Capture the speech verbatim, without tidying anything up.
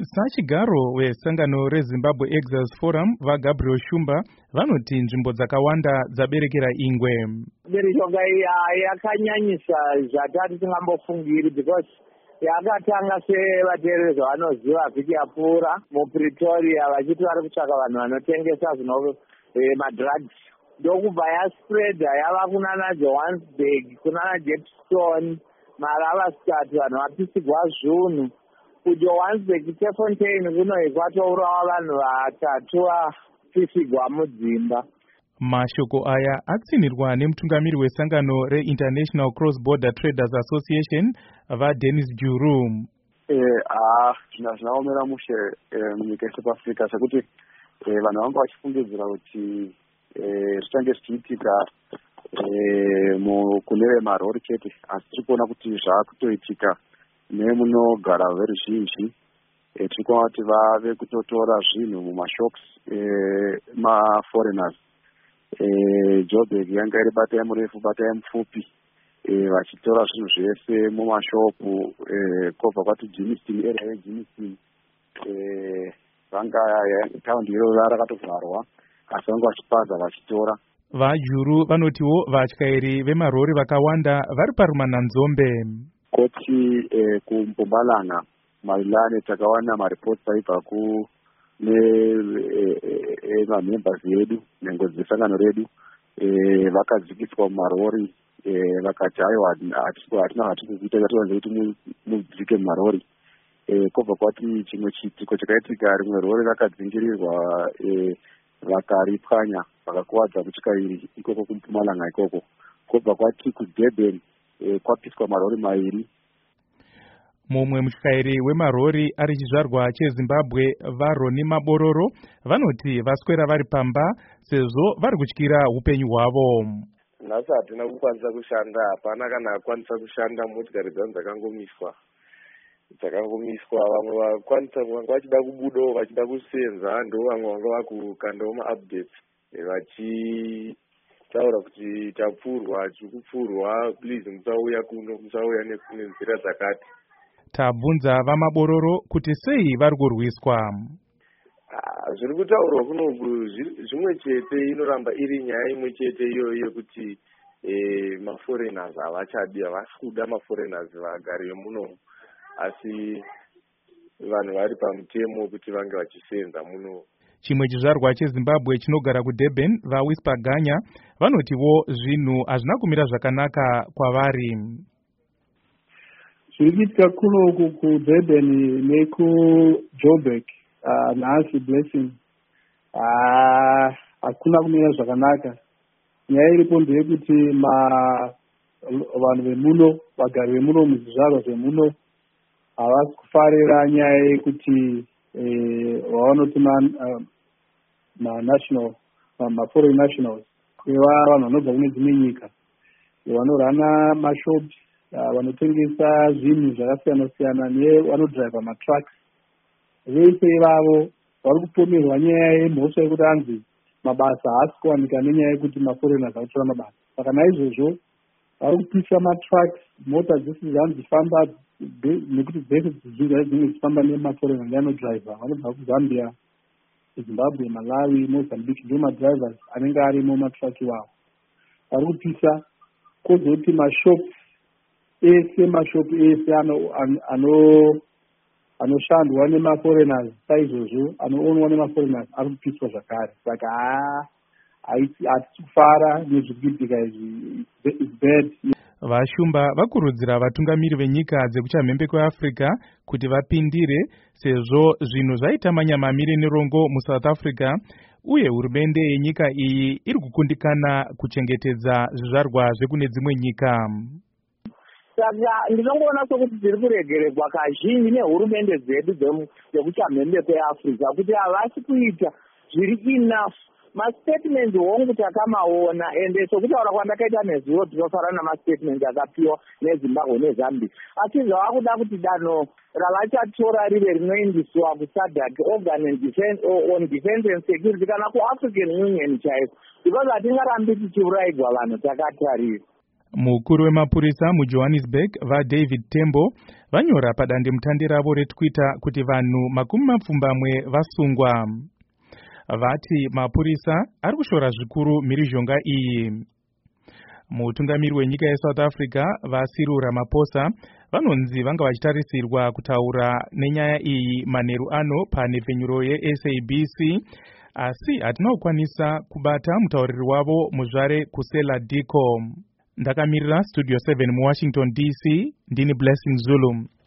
Sachigaro wesangano reZimbabwe Exiles Forum vaGabriel Shumba vanoti nzvimbo dzakawanda dzaberekera ingwe. Mishonga yakanyanyisa zvatati tingambofungiri because yakatanga sevateereri zvavanoziva vhiki yapfuura muPretoria vachiti vari kutsvaka vanhu vanotengesa zvino madrugs. Ndokubva yaspreada yava kunana Johannesburg, kunana Jepstone, Maravastat, vanhu vapisigwa zvinhu. kuJohannesburg Tefontein kuno kwatourawa vanhu vatatu vapisigwa mudzimba. Mashoko aya atsinirwa nemutungamiri wesangano reInternational Cross Border Traders Association vaDennis Juru. Eh ah zvinaomera mushe munyika yeSouth Africa sekuti vanhu vanga vachifungidzira kuti eh zvitange zvichiitika eh kune marori chete asi tiri kuona kuti zvaakutoitika nemunogara veruzhinji. Tiri kuona kuti vave kutotora zvinhu mumashops maforeigners. Joburg yanga iri bata yemurefu bata yemupfupi vachitora zvinhu zvese mumashopu kobva kwati Jimiston area yeJimiston vanga taundi iroro rakatovharwa asi vanga vachipadza vachitora. VaJuru vanotiwo vatyairi vemarori vakawanda vari parumananzombe. Koti kuMpumalanga Marilane takawana maripoti paibva ku nemamembers edu nengodzi dzesangano redu vakadzikiswa mumarori vakati aiwa hatina hatiri kuita yatiwanze kuti mudzike mumarori. Kobva kwati chimwe chiitiko chakaitika rimwe rori rakadzingirirwa vakaripwanya vakakuwadza kutyairi ikoko kuMpumalanga ikoko. Kobva kwati kuDurban kwapiswa marori mairi. Mumwe mutyairi wemarori ari chizvarwa cheZimbabwe vaRoni Mabororo vanoti vaswera vari pamba sezvo vari kutyira upenyu hwavo. Nhasi hatina kukwanisa kushanda, hapana kana akwanisa kushanda, motikari dzangu dzakangomiswa dzakangomiswa vamwe vakwanisa vanga vachida kubudawo vachida kusenza ndo vamwe vanga vakukandawo maupdates vachi taura kuti tapfurwa chikupfurwa please musauya kuno musauya nenzira dzakati. Tabvunza vaMabororo kuti sei vari kurwiswa. Zviri kutaurwa kunoku zvimwe chete, inoramba iri nyaya imwe chete iyoyo yekuti maforeigners havachadi, havasi kuda maforeigners vagari vemuno, asi vanhu vari pamutemo kuti vange vachisenza muno. Chimwe chizvarwa cheZimbabwe chinogara kuDurban vaWhisper Ganya vanotiwo zvinhu hazvina kumira zvakanaka kwavari. Zvirikitika kuno kuDurban nekuJoburg nhasi Blessing hakuna kumira zvakanaka. Nyaya iripo ndeyekuti vanhu vemuno vagari vemuno muzvizvarwa zvemuno havasi kufarira nyaya yekuti vavanoti manational maforeign nationals eva vanhu vanobva kune dzimwe nyika vanorana mashops vanotengesa zvinhu zvakasiyana siyana nevanodhiraivha matrucks. Vese ivavo vari kupomerwa nyaya yemhosva yekuti hanzi mabasa haasi kuwanika nenyaya yekuti maforeigners akutora mabasa. Saka naizvozvo vari kupisa matrucks, mota dzese dzavanhu dzichifamba nekuti dzese dzizhinji dzimwe dzichifamba nemaforeigners neanodhiraivha vanobva kuZambia, Zimbabwe, Malawi, Mozambique ndio madrivers anenge arimo matruck iwawo. Vari kupisa kozoti mashops ese mashopu ese ano anoshandwa nemaforeigners saizvozvo anoonwa nemaforeigners ari kupiswa zvakare. Saka hatisi kufara nezviri kuitika izvi, it's bad. VaShumba vakurudzira vatungamiri venyika dzekuchamhembe kweAfrica kuti vapindire sezvo zvinhu zvaita manyamamiri nerongo muSouth Africa uye hurumende yenyika iyi iri kukundikana kuchengetedza zvizvarwa zvekune dzimwe nyika. Saka ndinongoona sokuti tiri kuregeregwa kazhinji nehurumende dzedu dzekuchamhembe kweAfrica kuti havasi kuita zviri enough. Mastatement hongu takamaona ende sokutaura kwandakaita nezuro tinofara namastatement akapiwa neZimbabwe neZambia. Asi zvavakuda kuti danho ravachatora rive rinoindiswa kuSADC Organ on Defense and Security kana kuAfrican Union chaiko, because hatingarambi tichiurayirwa vanhu takatarira. Mukuru wemapurisa muJohannesburg vaDavid Tembo vanyora padandemutande ravo reTwitter kuti vanhu makumi mapfumbamwe vasungwa. Vati mapurisa ari kushora zvikuru mhirizhonga iyi. Mutungamiri wenyika yeSouth Africa vaCyril Ramaphosa vanonzi vanga vachitarisirwa kutaura nenyaya iyi manheru ano panhepfenyuro yeS A B C, asi hatina kukwanisa kubata mutauriri wavo muzvare Kusela Diko. Ndakamirira Studio seven muWashington D C, ndini Blessing Zulu.